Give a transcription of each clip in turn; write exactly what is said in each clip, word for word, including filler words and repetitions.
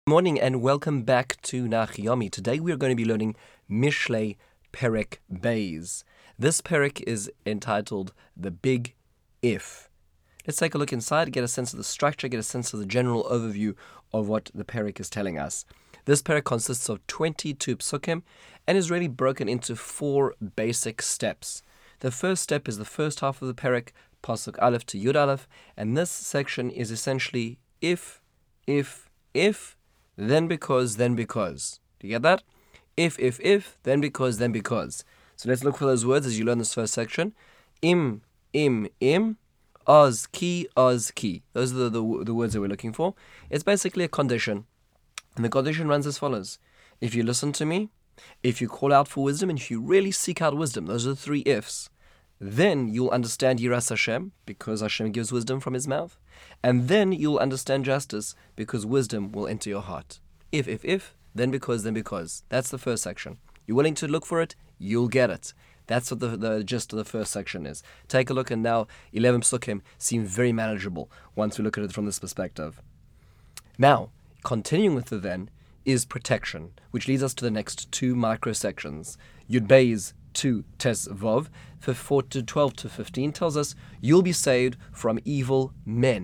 Morning and welcome back to Nach Yomi. Today we are going to be learning Mishlei Perek Beis. This perek is entitled The Big If. Let's take a look inside, get a sense of the structure, get a sense of the general overview of what the perek is telling us. This perek consists of twenty-two psukim and is really broken into four basic steps. The first step is the first half of the perek, Pasuk Aleph to Yud Aleph, and this section is essentially if, if, if, then because, then because. Do you get that? If, if, if, then because, then because. So let's look for those words as you learn this first section. Im, im, im, oz, ki, oz, ki. Those are the, the, the words that we're looking for. It's basically a condition. And the condition runs as follows. If you listen to me, if you call out for wisdom, and if you really seek out wisdom, those are the three ifs, then you'll understand Yiras Hashem, because Hashem gives wisdom from his mouth. And then you'll understand justice, because wisdom will enter your heart. If, if, if, then because, then because. That's the first section. You're willing to look for it, you'll get it. That's what the, the gist of the first section is. Take a look, and now eleven psukim seem very manageable once we look at it from this perspective. Now, continuing with the then is protection, which leads us to the next two microsections. Yud Beis two Tes Vav, four to twelve to fifteen tells us you'll be saved from evil men.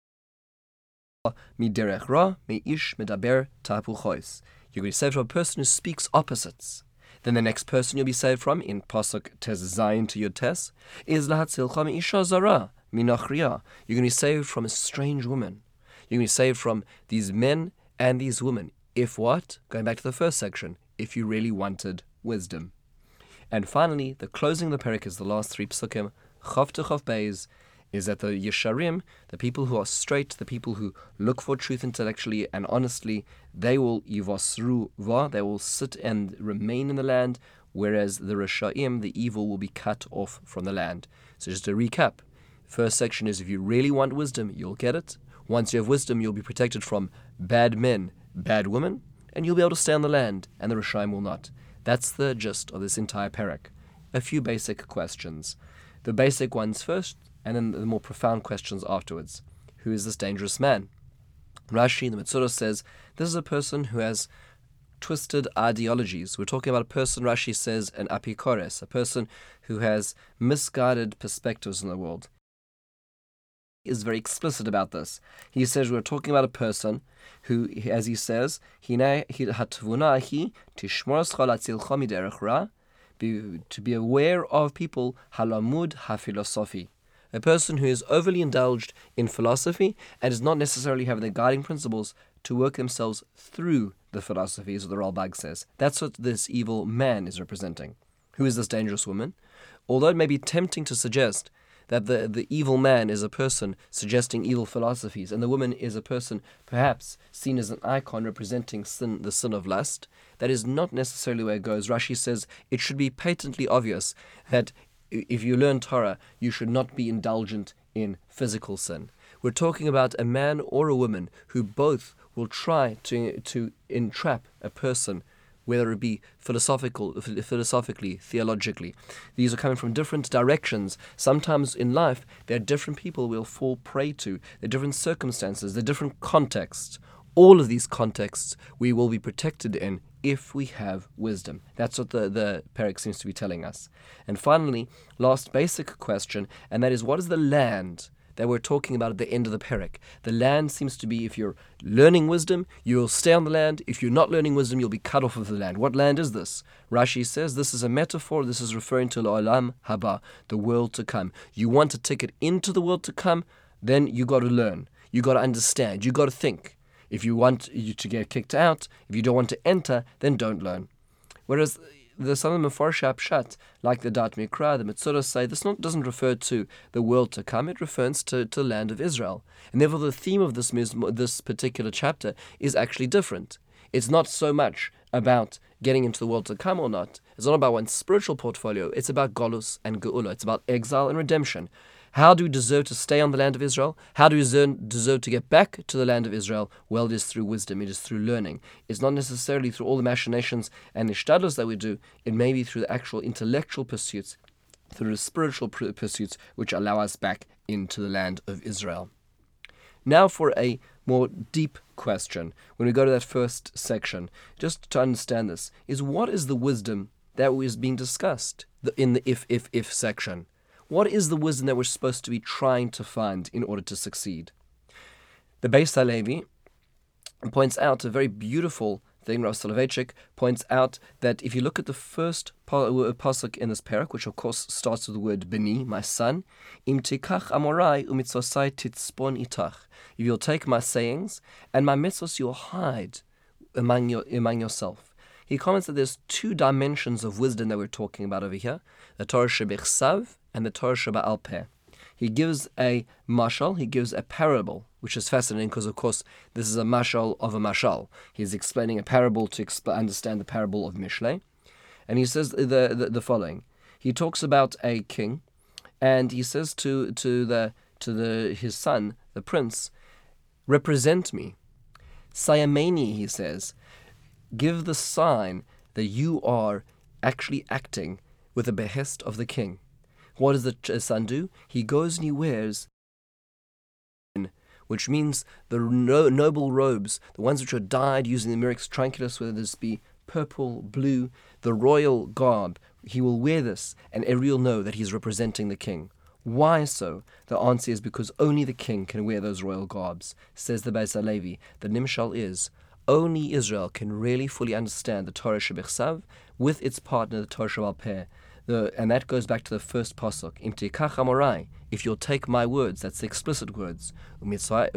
Miderech ra, meish medaber tapuchois. You're going to be saved from a person who speaks opposites. Then the next person you'll be saved from, in Pasuk Tes Zayin to Yud Tes, is lahatzilcha meisha zara minachriya. You're going to be saved from a strange woman. You're going to be saved from these men and these women. If what? Going back to the first section, if you really wanted wisdom. And finally, the closing of the perek is the last three psukim, Chav to Chav Beis, is that the Yesharim, the people who are straight, the people who look for truth intellectually and honestly, they will yivasru va, they will sit and remain in the land, whereas the Rashaim, the evil, will be cut off from the land. So just to recap, first section is if you really want wisdom, you'll get it. Once you have wisdom, you'll be protected from bad men, bad women, and you'll be able to stay on the land, and the Rashaim will not. That's the gist of this entire perek. A few basic questions. The basic ones first, and then the more profound questions afterwards. Who is this dangerous man? Rashi, the Metzora, says, this is a person who has twisted ideologies. We're talking about a person, Rashi says, an apikores, a person who has misguided perspectives in the world. He is very explicit about this. He says we're talking about a person who, as he says, to be aware of people, halamud hafilosophy. A person who is overly indulged in philosophy and does not necessarily have the guiding principles to work themselves through the philosophies, as the Ralbag says. That's what this evil man is representing. Who is this dangerous woman? Although it may be tempting to suggest that the, the evil man is a person suggesting evil philosophies, and the woman is a person perhaps seen as an icon representing sin, the sin of lust, that is not necessarily where it goes. Rashi says it should be patently obvious that if you learn Torah, you should not be indulgent in physical sin. We're talking about a man or a woman who both will try to to entrap a person, whether it be philosophical, philosophically, theologically. These are coming from different directions. Sometimes in life, there are different people we'll fall prey to. There are different circumstances, there are different contexts. All of these contexts we will be protected in if we have wisdom. That's what the, the perek seems to be telling us. And finally, last basic question, and that is, what is the land that we're talking about at the end of the perek? The land seems to be, if you're learning wisdom, you'll stay on the land. If you're not learning wisdom, you'll be cut off of the land. What land is this? Rashi says this is a metaphor. This is referring to L'olam haba, the world to come. You want a ticket into the world to come, then you got to learn. You got to understand. You got to think. If you want you to get kicked out, if you don't want to enter, then don't learn. Whereas the some of the Mefarshei Pshat, like the Dat Mikra, the Metzora, say this not, doesn't refer to the world to come, it refers to, to the land of Israel. And therefore the theme of this, this particular chapter is actually different. It's not so much about getting into the world to come or not. It's not about one's spiritual portfolio. It's about Golus and Geula. It's about exile and redemption. How do we deserve to stay on the land of Israel? How do we deserve to get back to the land of Israel? Well, it is through wisdom. It is through learning. It's not necessarily through all the machinations and ishtadlus that we do. It may be through the actual intellectual pursuits, through the spiritual pursuits, which allow us back into the land of Israel. Now for a more deep question, when we go to that first section, just to understand this, is what is the wisdom that is being discussed in the if, if, if section? What is the wisdom that we're supposed to be trying to find in order to succeed? The Beis Halevi points out a very beautiful thing. Rav Soloveitchik points out that if you look at the first pasuk in this parak, which of course starts with the word beni, my son, im tikach amorai umitzvosai titzpon itach. If you'll take my sayings and my mitzvos, you'll hide among your among yourself. He comments that there's two dimensions of wisdom that we're talking about over here: the Torah shebechsav and the Torah sheba'al peh. He gives a mashal, he gives a parable, which is fascinating because, of course, this is a mashal of a mashal. He's explaining a parable to exp- understand the parable of Mishlei. And he says the, the, the following. He talks about a king, and he says to, to, the, to the, his son, the prince, represent me. Sayameni, he says, give the sign that you are actually acting with the behest of the king. What does the son do? He goes and he wears, which means the no, noble robes, the ones which are dyed using the Myrix Tranquillus, whether this be purple, blue, the royal garb. He will wear this, and everyone will know that he's representing the king. Why so? The answer is because only the king can wear those royal garbs. Says the Beis Halevi, the nimshal is, only Israel can really fully understand the Torah Shebechsav with its partner, the Torah Sheba'al Peh. The, and that goes back to the first pasuk. Im tikach amorai, if you'll take my words, that's the explicit words. Umitzvosai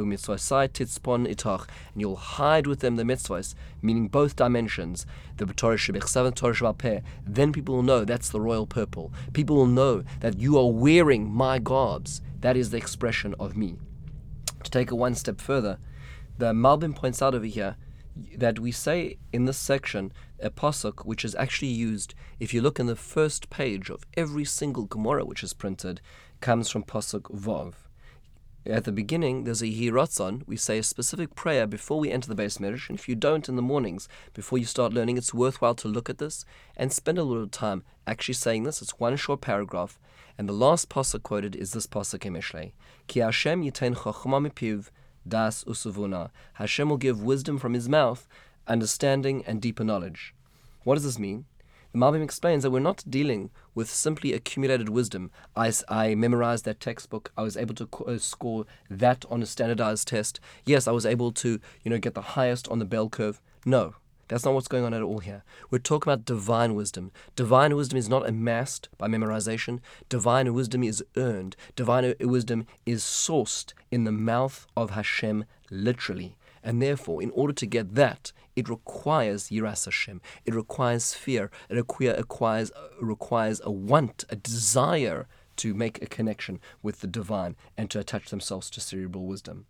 titzpon itach, and you'll hide with them the mitzvahs, meaning both dimensions, the Torah shebechsav and Torah sheba'al peh. Then people will know that's the royal purple. People will know that you are wearing my garbs. That is the expression of me. To take it one step further, the Malbim points out over here that we say in this section a pasuk which is actually used, if you look in the first page of every single Gemara which is printed, comes from pasuk Vav. At the beginning, there's a Yehi Ratzon. We say a specific prayer before we enter the Beis Medrash, and if you don't in the mornings, before you start learning, it's worthwhile to look at this and spend a little time actually saying this. It's one short paragraph, and the last pasuk quoted is this pasuk in Mishlei. Ki Hashem yitein chachma mipiv, das usuvuna. Hashem will give wisdom from his mouth, understanding and deeper knowledge. What does this mean? The Malbim explains that we're not dealing with simply accumulated wisdom. I, I memorized that textbook. I was able to co- uh, score that on a standardized test. Yes, I was able to, you know, get the highest on the bell curve. No, that's not what's going on at all here. We're talking about divine wisdom. Divine wisdom is not amassed by memorization. Divine wisdom is earned. Divine wisdom is sourced in the mouth of Hashem, literally. And therefore, in order to get that, it requires Yiras Hashem. It requires fear. It requires, requires a want, a desire to make a connection with the divine and to attach themselves to cerebral wisdom.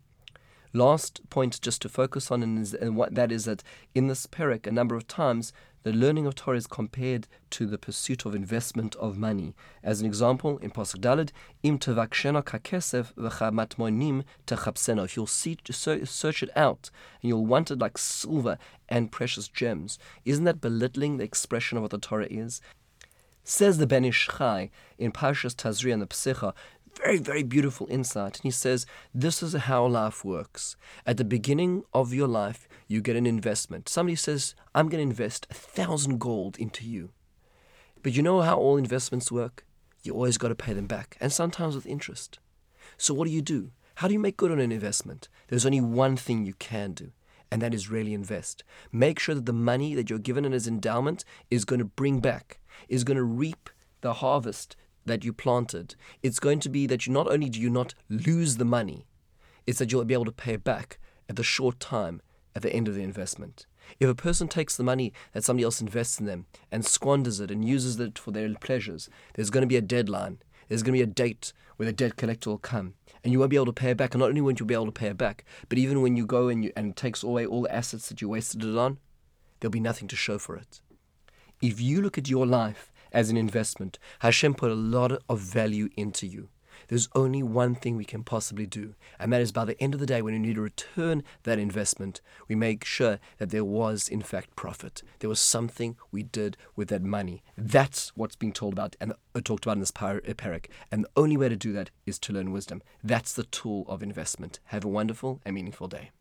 Last point just to focus on, and, is, and what that is that in this parak, a number of times, the learning of Torah is compared to the pursuit of investment of money. As an example, in Pasuk Daled, Im tevaksheno kakesef v'chamatmonim techapseno. If you'll see, search it out, and you'll want it like silver and precious gems. Isn't that belittling the expression of what the Torah is? Says the Ben Ish Chai in Parshas Tazria and the Psicha, very, very beautiful insight. And he says, this is how life works. At the beginning of your life, you get an investment. Somebody says, I'm going to invest a thousand gold into you. But you know how all investments work? You always got to pay them back, and sometimes with interest. So what do you do? How do you make good on an investment? There's only one thing you can do, and that is really invest. Make sure that the money that you're given as endowment is going to bring back, is going to reap the harvest that you planted. It's going to be that you not only do you not lose the money, it's that you'll be able to pay it back at the short time at the end of the investment. If a person takes the money that somebody else invests in them and squanders it and uses it for their pleasures, there's going to be a deadline. There's going to be a date where the debt collector will come, and you won't be able to pay it back. And not only won't you be able to pay it back, but even when you go and you, and it takes away all the assets that you wasted it on, there'll be nothing to show for it. If you look at your life as an investment, Hashem put a lot of value into you. there's only one thing we can possibly do, and that is by the end of the day, when we need to return that investment, we make sure that there was, in fact, profit. There was something we did with that money. That's what's being told about and uh, talked about in this par- parak. And the only way to do that is to learn wisdom. That's the tool of investment. Have a wonderful and meaningful day.